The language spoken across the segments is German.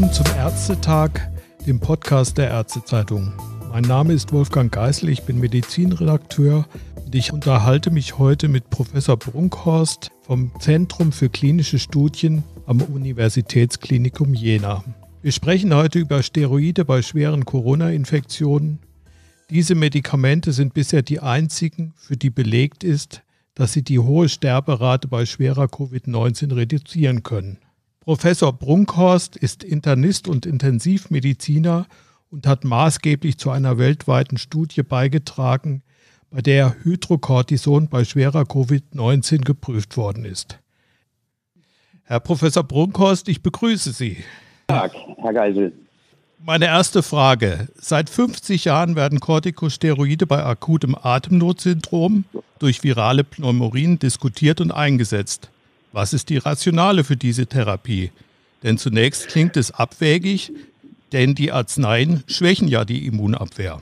Willkommen zum Ärztetag, dem Podcast der Ärztezeitung. Mein Name ist Wolfgang Geißel, ich bin Medizinredakteur und ich unterhalte mich heute mit Professor Brunkhorst vom Zentrum für klinische Studien am Universitätsklinikum Jena. Wir sprechen heute über Steroide bei schweren Corona-Infektionen. Diese Medikamente sind bisher die einzigen, für die belegt ist, dass sie die hohe Sterberate bei schwerer Covid-19 reduzieren können. Professor Brunkhorst ist Internist und Intensivmediziner und hat maßgeblich zu einer weltweiten Studie beigetragen, bei der Hydrocortison bei schwerer Covid-19 geprüft worden ist. Herr Professor Brunkhorst, ich begrüße Sie. Guten Tag, Herr Geisel. Meine erste Frage. Seit 50 Jahren werden Corticosteroide bei akutem Atemnotsyndrom durch virale Pneumorien diskutiert und eingesetzt. Was ist die Rationale für diese Therapie? Denn zunächst klingt es abwegig, denn die Arzneien schwächen ja die Immunabwehr.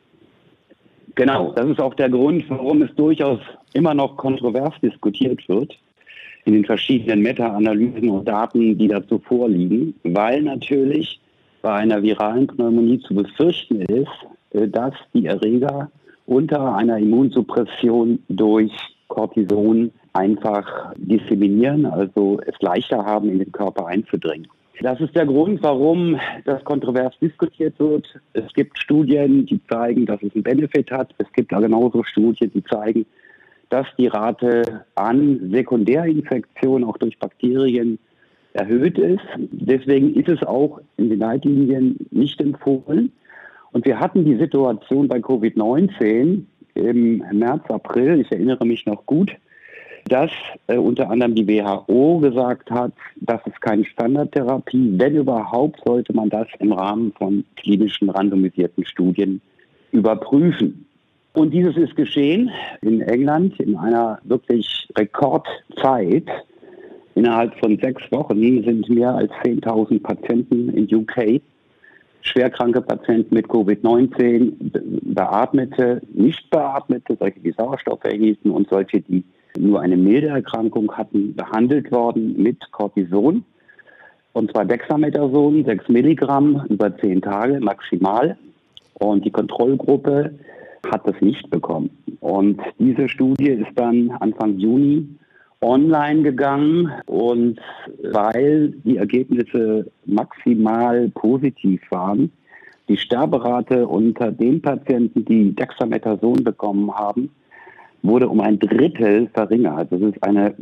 Genau, das ist auch der Grund, warum es durchaus immer noch kontrovers diskutiert wird in den verschiedenen Meta-Analysen und Daten, die dazu vorliegen, weil natürlich bei einer viralen Pneumonie zu befürchten ist, dass die Erreger unter einer Immunsuppression durch Cortison einfach disseminieren, also es leichter haben, in den Körper einzudringen. Das ist der Grund, warum das kontrovers diskutiert wird. Es gibt Studien, die zeigen, dass es einen Benefit hat. Es gibt genauso Studien, die zeigen, dass die Rate an Sekundärinfektionen auch durch Bakterien erhöht ist. Deswegen ist es auch in den Leitlinien nicht empfohlen. Und wir hatten die Situation bei Covid-19 im März, April, ich erinnere mich noch gut, dass unter anderem die WHO gesagt hat, das ist keine Standardtherapie. Wenn überhaupt, sollte man das im Rahmen von klinischen randomisierten Studien überprüfen. Und dieses ist geschehen in England in einer wirklich Rekordzeit. Innerhalb von 6 Wochen sind mehr als 10.000 Patienten in UK, schwerkranke Patienten mit Covid-19, Beatmete, nicht Beatmete, solche, die Sauerstoff erhielten und solche, die nur eine milde Erkrankung hatten, behandelt worden mit Cortison. Und zwar Dexamethason, 6 Milligramm über 10 Tage maximal. Und die Kontrollgruppe hat das nicht bekommen. Und diese Studie ist dann Anfang Juni online gegangen. Und weil die Ergebnisse maximal positiv waren, die Sterberate unter den Patienten, die Dexamethason bekommen haben, wurde um 1/3 verringert. Das ist eine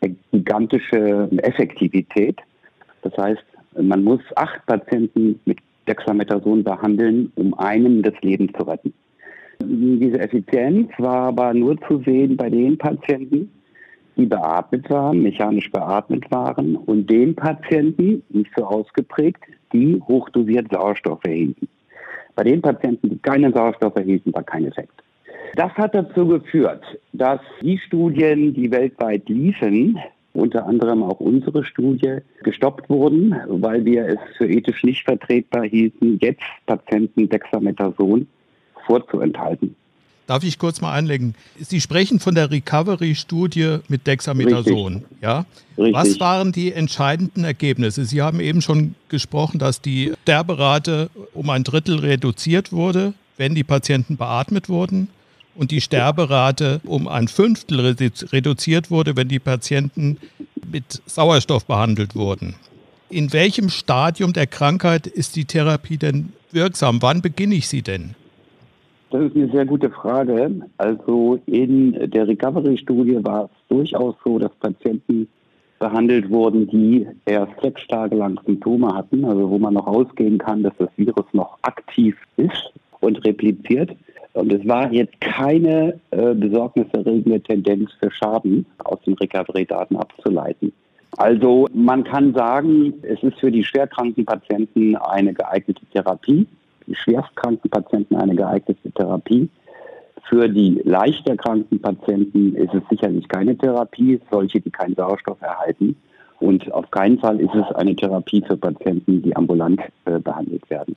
gigantische Effektivität. Das heißt, man muss 8 Patienten mit Dexamethason behandeln, um einem das Leben zu retten. Diese Effizienz war aber nur zu sehen bei den Patienten, die beatmet waren, mechanisch beatmet waren, und den Patienten, nicht so ausgeprägt, die hochdosiert Sauerstoff erhielten. Bei den Patienten, die keinen Sauerstoff erhielten, war kein Effekt. Das hat dazu geführt, dass die Studien, die weltweit liefen, unter anderem auch unsere Studie, gestoppt wurden, weil wir es für ethisch nicht vertretbar hielten, jetzt Patienten Dexamethason vorzuenthalten. Darf ich kurz mal einlegen? Sie sprechen von der Recovery-Studie mit Dexamethason. Richtig. Ja? Richtig. Was waren die entscheidenden Ergebnisse? Sie haben eben schon gesprochen, dass die Sterberate um 1/3 reduziert wurde, wenn die Patienten beatmet wurden, und die Sterberate um 1/5 reduziert wurde, wenn die Patienten mit Sauerstoff behandelt wurden. In welchem Stadium der Krankheit ist die Therapie denn wirksam? Wann beginne ich sie denn? Das ist eine sehr gute Frage. Also in der Recovery-Studie war es durchaus so, dass Patienten behandelt wurden, die erst 6 Tage lang Symptome hatten, also wo man noch ausgehen kann, dass das Virus noch aktiv ist und repliziert. Und es war jetzt keine besorgniserregende Tendenz für Schaden aus den Recovery-Daten abzuleiten. Also man kann sagen, es ist für die schwerkranken Patienten eine geeignete Therapie, die schwerstkranken Patienten eine geeignete Therapie. Für die leicht erkrankten Patienten ist es sicherlich keine Therapie, solche, die keinen Sauerstoff erhalten. Und auf keinen Fall ist es eine Therapie für Patienten, die ambulant behandelt werden.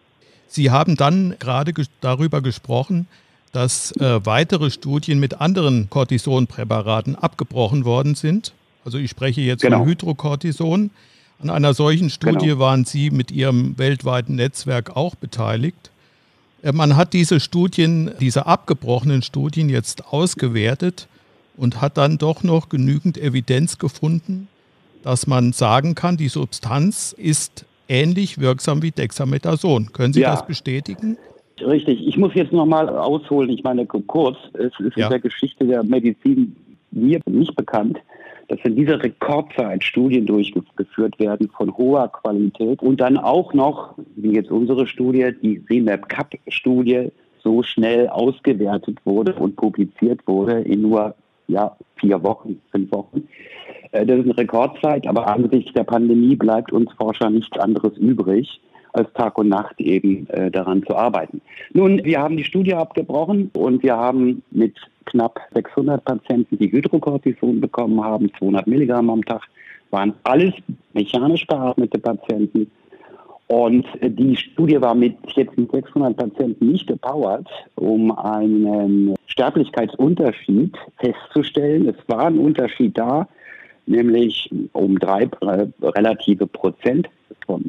Sie haben dann gerade darüber gesprochen, dass weitere Studien mit anderen Cortisonpräparaten abgebrochen worden sind. Also ich spreche jetzt von Hydrocortison. An einer solchen Studie Genau. waren Sie mit Ihrem weltweiten Netzwerk auch beteiligt. Man hat diese abgebrochenen Studien jetzt ausgewertet und hat dann doch noch genügend Evidenz gefunden, dass man sagen kann, die Substanz ist ähnlich wirksam wie Dexamethason. Können Sie Ja, das bestätigen? richtig. Ich muss jetzt nochmal ausholen. Ich meine, kurz, es ist in Ja. der Geschichte der Medizin mir nicht bekannt, dass in dieser Rekordzeit Studien durchgeführt werden von hoher Qualität und dann auch noch, wie jetzt unsere Studie, die REMAP-CAP-Studie, so schnell ausgewertet wurde und publiziert wurde in nur 4 Wochen, 5 Wochen. Das ist eine Rekordzeit, aber angesichts der Pandemie bleibt uns Forscher nichts anderes übrig, als Tag und Nacht eben daran zu arbeiten. Nun, wir haben die Studie abgebrochen und wir haben mit knapp 600 Patienten, die Hydrocortison bekommen haben, 200 Milligramm am Tag, waren alles mechanisch beatmete Patienten. Und die Studie war jetzt mit 600 Patienten nicht gepowert, um einen Sterblichkeitsunterschied festzustellen. Es war ein Unterschied da, nämlich um 3 relative Prozent, von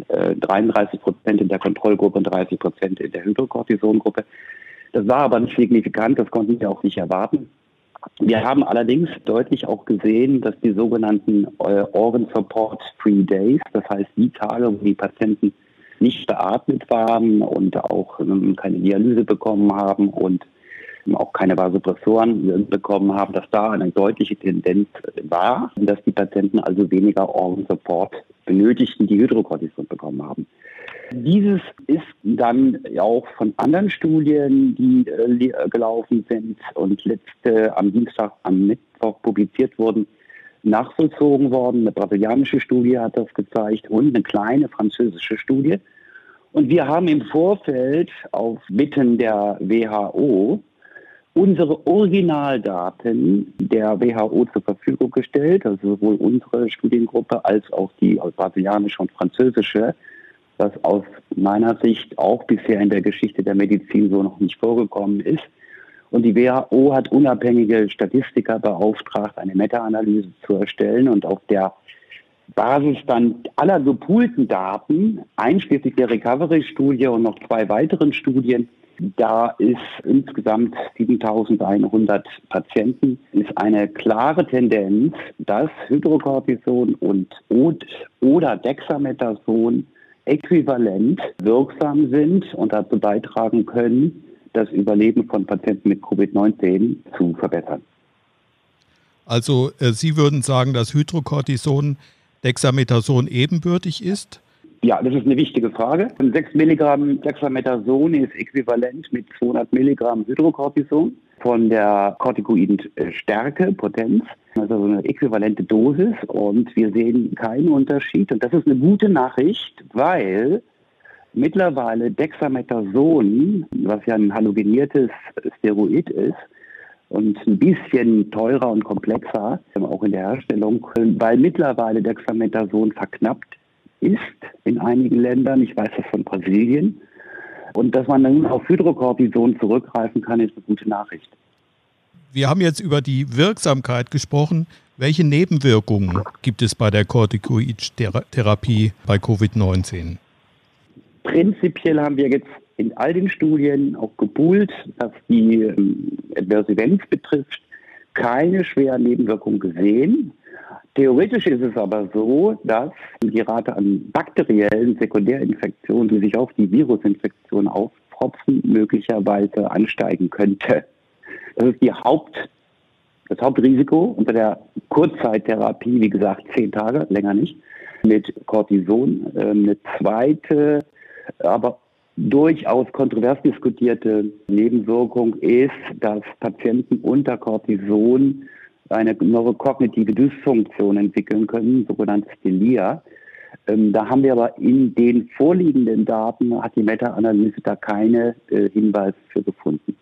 33% in der Kontrollgruppe und 30% in der Hydrocortisongruppe. Das war aber nicht signifikant, das konnten wir auch nicht erwarten. Wir haben allerdings deutlich auch gesehen, dass die sogenannten Organ Support Free Days, das heißt die Tage, wo die Patienten nicht beatmet waren und auch keine Dialyse bekommen haben und auch keine Vasopressoren bekommen haben, dass da eine deutliche Tendenz war, dass die Patienten also weniger Organ Support benötigten, die Hydrocortison bekommen haben. Dieses ist dann auch von anderen Studien, die gelaufen sind und am Mittwoch publiziert wurden, nachvollzogen worden. Eine brasilianische Studie hat das gezeigt und eine kleine französische Studie. Und wir haben im Vorfeld auf Bitten der WHO unsere Originaldaten der WHO zur Verfügung gestellt, also sowohl unsere Studiengruppe als auch die brasilianische und französische, was aus meiner Sicht auch bisher in der Geschichte der Medizin so noch nicht vorgekommen ist. Und die WHO hat unabhängige Statistiker beauftragt, eine Meta-Analyse zu erstellen und auf der Basis dann aller gepoolten Daten, einschließlich der Recovery-Studie und noch 2 weiteren Studien, da ist insgesamt 7100 Patienten, ist eine klare Tendenz, dass Hydrocortison oder Dexamethason äquivalent wirksam sind und dazu beitragen können, das Überleben von Patienten mit Covid-19 zu verbessern. Also Sie würden sagen, dass Hydrocortison Dexamethason ebenbürtig ist? Ja, das ist eine wichtige Frage. 6 Milligramm Dexamethason ist äquivalent mit 200 Milligramm Hydrocortison von der kortikoiden Stärke, Potenz. Also so eine äquivalente Dosis und wir sehen keinen Unterschied. Und das ist eine gute Nachricht, weil mittlerweile Dexamethason, was ja ein halogeniertes Steroid ist, und ein bisschen teurer und komplexer, auch in der Herstellung, weil mittlerweile Dexamethason verknappt ist in einigen Ländern. Ich weiß das von Brasilien. Und dass man dann auf Hydrocortison zurückgreifen kann, ist eine gute Nachricht. Wir haben jetzt über die Wirksamkeit gesprochen. Welche Nebenwirkungen gibt es bei der Corticoid-Therapie bei Covid-19? Prinzipiell haben wir jetzt in all den Studien auch gepoolt, was die Adverse Events betrifft, keine schweren Nebenwirkungen gesehen. Theoretisch ist es aber so, dass die Rate an bakteriellen Sekundärinfektionen, die sich auf die Virusinfektion aufpropfen, möglicherweise ansteigen könnte. Das ist das Hauptrisiko unter der Kurzzeittherapie, wie gesagt 10 Tage, länger nicht, mit Cortison. Eine zweite, aber durchaus kontrovers diskutierte Nebenwirkung ist, dass Patienten unter Cortison eine neurokognitive Dysfunktion entwickeln können, sogenanntes Delir. Da haben wir aber in den vorliegenden Daten, hat die Meta-Analyse da keine Hinweise für gefunden.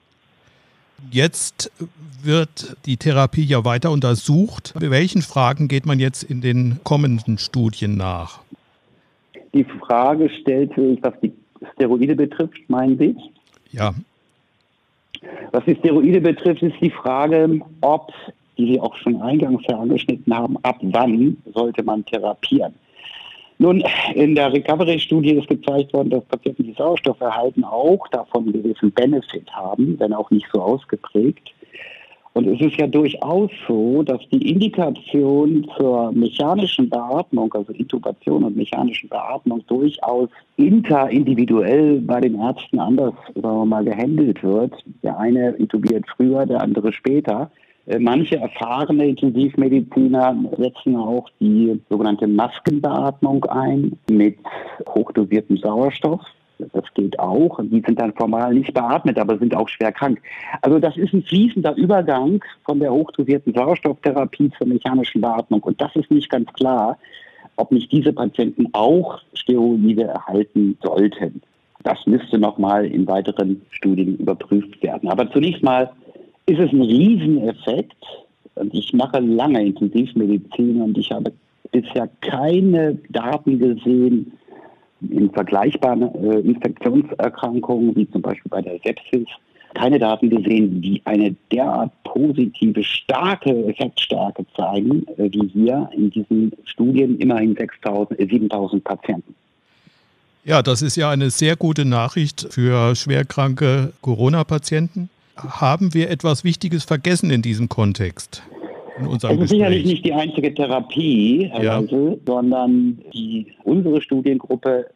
Jetzt wird die Therapie ja weiter untersucht. Welchen Fragen geht man jetzt in den kommenden Studien nach? Die Frage stellt sich, was die Steroide betrifft, meinen Sie? Ja. Was die Steroide betrifft, ist die Frage, die Sie auch schon eingangs angeschnitten haben, ab wann sollte man therapieren? Nun, in der Recovery-Studie ist gezeigt worden, dass Patienten, die Sauerstoff erhalten, auch davon einen gewissen Benefit haben, wenn auch nicht so ausgeprägt. Und es ist ja durchaus so, dass die Indikation zur mechanischen Beatmung, also Intubation und mechanischen Beatmung, durchaus interindividuell bei den Ärzten anders, sagen wir mal, gehandelt wird. Der eine intubiert früher, der andere später. Manche erfahrene Intensivmediziner setzen auch die sogenannte Maskenbeatmung ein mit hochdosiertem Sauerstoff. Das geht auch. Die sind dann formal nicht beatmet, aber sind auch schwer krank. Also das ist ein fließender Übergang von der hochdosierten Sauerstofftherapie zur mechanischen Beatmung. Und das ist nicht ganz klar, ob nicht diese Patienten auch Steroide erhalten sollten. Das müsste nochmal in weiteren Studien überprüft werden. Aber zunächst mal ist es ein Rieseneffekt. Und ich mache lange Intensivmedizin und ich habe bisher keine Daten gesehen, in vergleichbaren Infektionserkrankungen, wie zum Beispiel bei der Sepsis, keine Daten gesehen, die eine derart positive, starke Effektstärke zeigen, wie hier in diesen Studien, immerhin 7.000 Patienten. Ja, das ist ja eine sehr gute Nachricht für schwerkranke Corona-Patienten. Haben wir etwas Wichtiges vergessen in diesem Kontext? Es ist sicherlich nicht die einzige Therapie, Herr Weisel, sondern unsere Studiengruppe,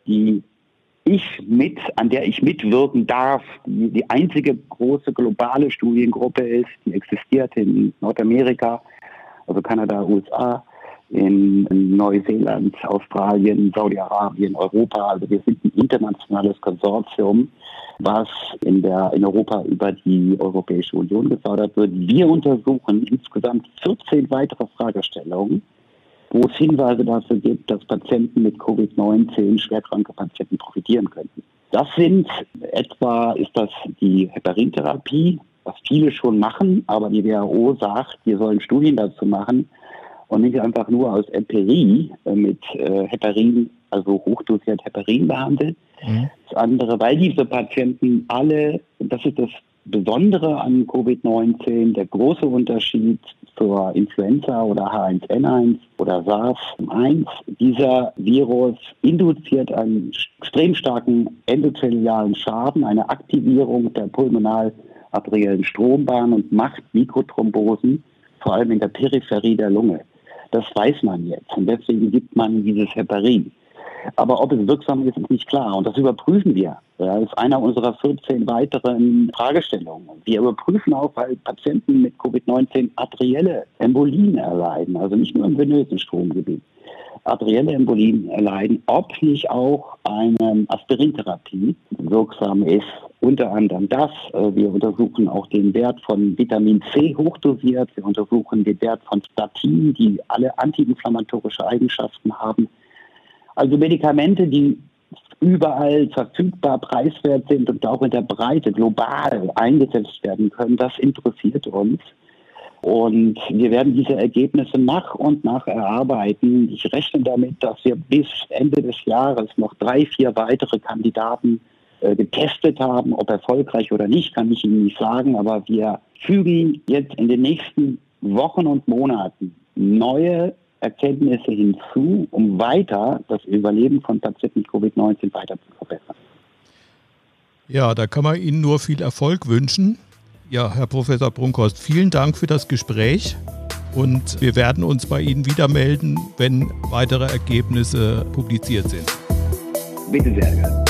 an der ich mitwirken darf, die einzige große globale Studiengruppe ist, die existiert in Nordamerika, also Kanada, USA, in Neuseeland, Australien, Saudi-Arabien, Europa. Also wir sind ein internationales Konsortium, was in Europa über die Europäische Union gefördert wird. Wir untersuchen insgesamt 14 weitere Fragestellungen, wo es Hinweise dafür gibt, dass Patienten mit Covid-19, schwerkranke Patienten, profitieren könnten. Ist das die Heparintherapie, was viele schon machen, aber die WHO sagt, wir sollen Studien dazu machen und nicht einfach nur aus Empirie mit Heparin, also hochdosiert Heparin behandeln. Das andere, weil diese Patienten alle, das ist das Besondere an Covid-19, der große Unterschied zur Influenza oder H1N1 oder SARS-1, dieser Virus induziert einen extrem starken endothelialen Schaden, eine Aktivierung der pulmonal-arteriellen Strombahn und macht Mikrothrombosen, vor allem in der Peripherie der Lunge. Das weiß man jetzt und deswegen gibt man dieses Heparin. Aber ob es wirksam ist, ist nicht klar. Und das überprüfen wir. Das ist einer unserer 14 weiteren Fragestellungen. Wir überprüfen auch, weil Patienten mit Covid-19 arterielle Embolien erleiden, also nicht nur im venösen Stromgebiet, arterielle Embolien erleiden, ob nicht auch eine Aspirintherapie wirksam ist. Unter anderem das. Wir untersuchen auch den Wert von Vitamin C hochdosiert. Wir untersuchen den Wert von Statin, die alle antiinflammatorische Eigenschaften haben. Also Medikamente, die überall verfügbar, preiswert sind und auch in der Breite global eingesetzt werden können, das interessiert uns. Und wir werden diese Ergebnisse nach und nach erarbeiten. Ich rechne damit, dass wir bis Ende des Jahres noch 3, 4 weitere Kandidaten getestet haben. Ob erfolgreich oder nicht, kann ich Ihnen nicht sagen. Aber wir fügen jetzt in den nächsten Wochen und Monaten neue Erkenntnisse hinzu, um weiter das Überleben von Patienten mit Covid-19 weiter zu verbessern. Ja, da kann man Ihnen nur viel Erfolg wünschen. Ja, Herr Professor Brunkhorst, vielen Dank für das Gespräch und wir werden uns bei Ihnen wieder melden, wenn weitere Ergebnisse publiziert sind. Bitte sehr gerne.